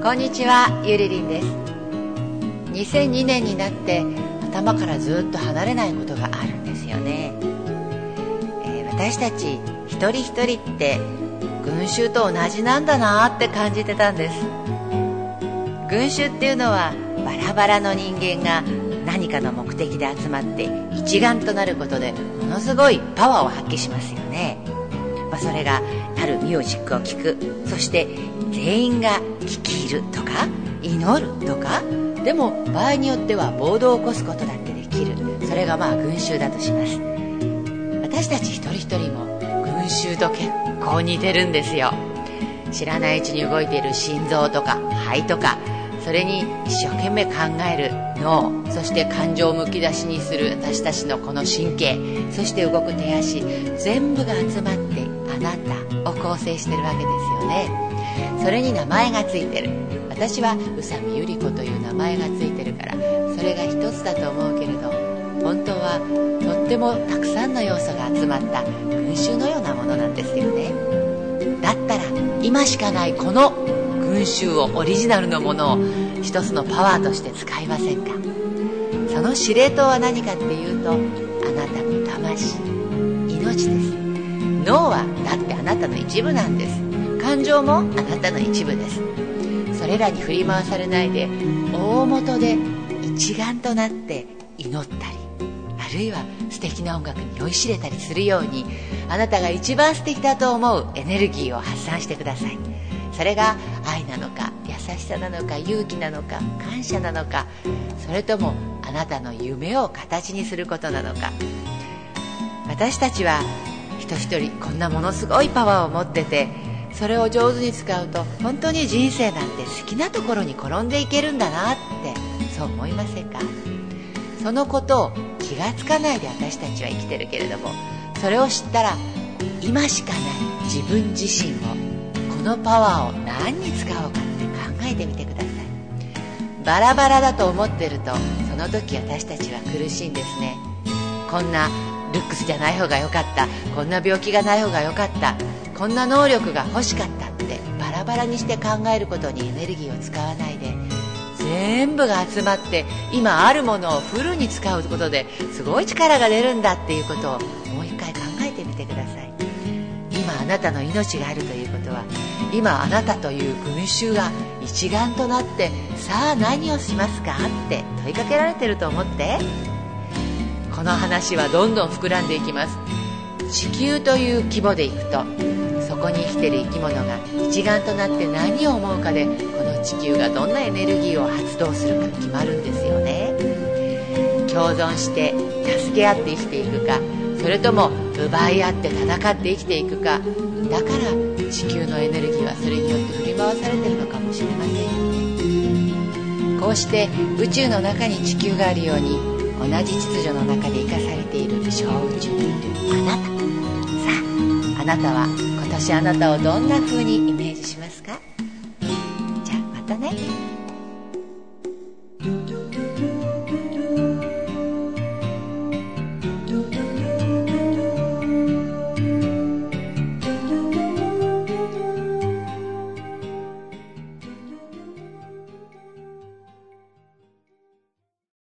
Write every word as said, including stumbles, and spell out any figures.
こんにちは、ゆりりんです。にせんにねんになって頭からずっと離れないことがあるんですよね。えー、私たち一人一人って群衆と同じなんだなって感じてたんです。群衆っていうのはバラバラの人間が何かの目的で集まって一丸となることでものすごいパワーを発揮しますよね。まあ、それがあるミュージックを聴く、そして全員が聴き入るとか祈るとか、でも場合によっては暴動を起こすことだってできる。それがまあ群衆だとします。私たち一人一人も群衆と結構似てるんですよ。知らないうちに動いている心臓とか肺とか、それに一生懸命考える脳、そして感情をむき出しにする私たちのこの神経、そして動く手足、全部が集まってあなたを構成してるわけですよね。それに名前がついてる。私は宇佐美由里子という名前がついてるから、それが一つだと思うけれど、本当はとってもたくさんの要素が集まった群衆のようなものなんですよね。だったら今しかないこの群衆をオリジナルのものを一つのパワーとして使いませんか。その司令塔は何かっていうと、あなたの魂、命です。脳はだってあなたの一部なんです。感情もあなたの一部です。それらに振り回されないで、大元で一丸となって祈ったり、あるいは素敵な音楽に酔いしれたりするように、あなたが一番素敵だと思うエネルギーを発散してください。それが愛なのか、優しさなのか、勇気なのか、感謝なのか、それともあなたの夢を形にすることなのか。私たちは人一人こんなものすごいパワーを持ってて、それを上手に使うと本当に人生なんて好きなところに転んでいけるんだなって、そう思いませんか。そのことを気がつかないで私たちは生きてるけれども、それを知ったら今しかない自分自身を、このパワーを何に使おうかって考えてみてください。バラバラだと思ってると、その時私たちは苦しいんですね。こんなルックスじゃない方が良かった、こんな病気がない方が良かった、こんな能力が欲しかったってバラバラにして考えることにエネルギーを使わないで、全部が集まって今あるものをフルに使うことですごい力が出るんだっていうことをもう一回考えてみてください。今あなたの命があるということは、今あなたという群衆が一丸となって、さあ何をしますかって問いかけられてると思って。この話はどんどん膨らんでいきます。地球という規模でいくと、そこに生きてる生き物が一丸となって何を思うかで、この地球がどんなエネルギーを発動するか決まるんですよね。共存して助け合って生きていくか、それとも奪い合って戦って生きていくか。だから地球のエネルギーはそれによって振り回されてるのかもしれませんよね。こうして宇宙の中に地球があるように、同じ秩序の中で生かされている小宇宙にいるあなた。さあ、あなたは今年あなたをどんな風にイメージしますか？